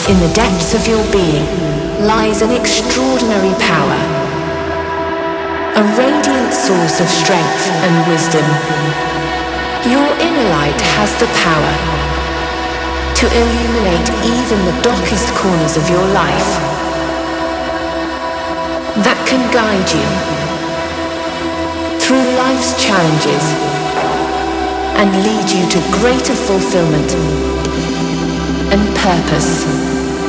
In the depths of your being lies an extraordinary power, a radiant source of strength and wisdom. Your inner light has the power to illuminate even the darkest corners of your life, that can guide you through life's challenges and lead you to greater fulfillment and purpose.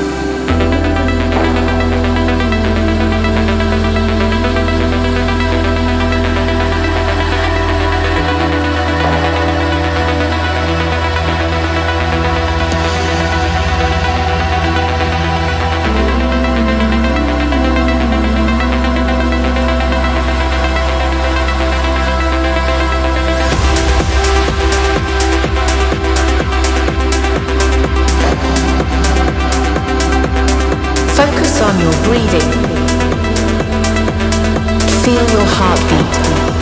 Focus on your breathing. Feel your heartbeat.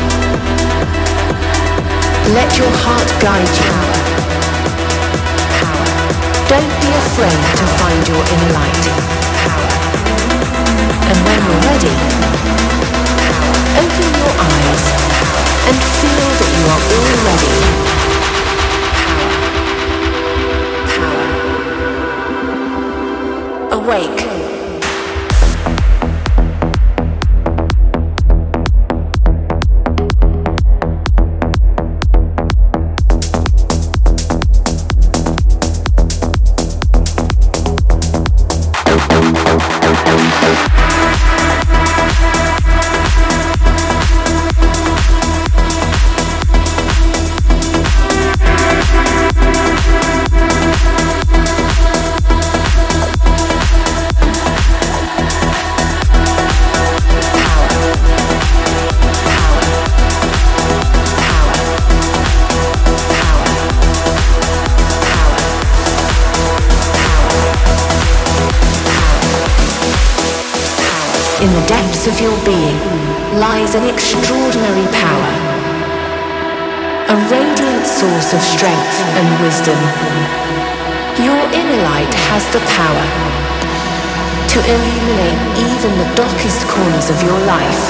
Let your heart guide you. Don't be afraid to find your inner light. And when you're ready, open your eyes and feel that you are all ready. Awake. In the depths of your being lies an extraordinary power, a radiant source of strength and wisdom. Your inner light has the power to illuminate even the darkest corners of your life,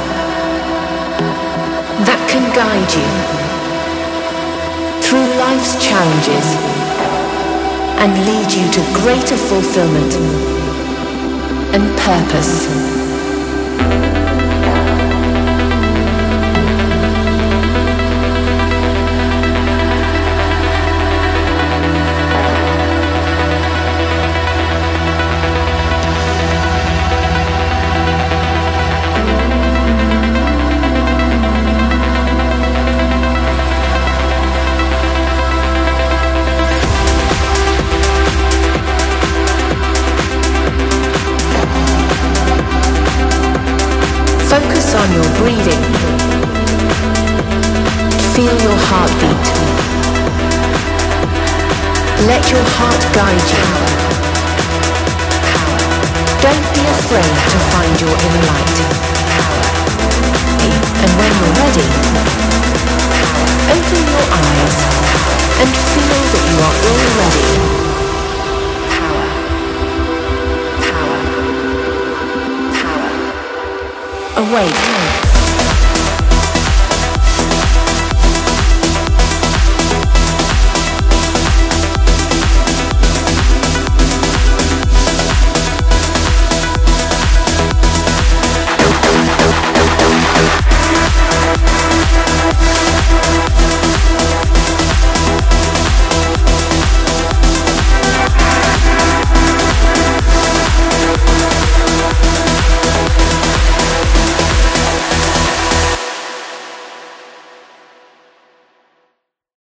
that can guide you through life's challenges and lead you to greater fulfillment and purpose. Focus on your breathing. Feel your heartbeat. Let your heart guide you. Don't be afraid to find your inner light. And when you're ready, open your eyes and feel that you are all ready. Awake.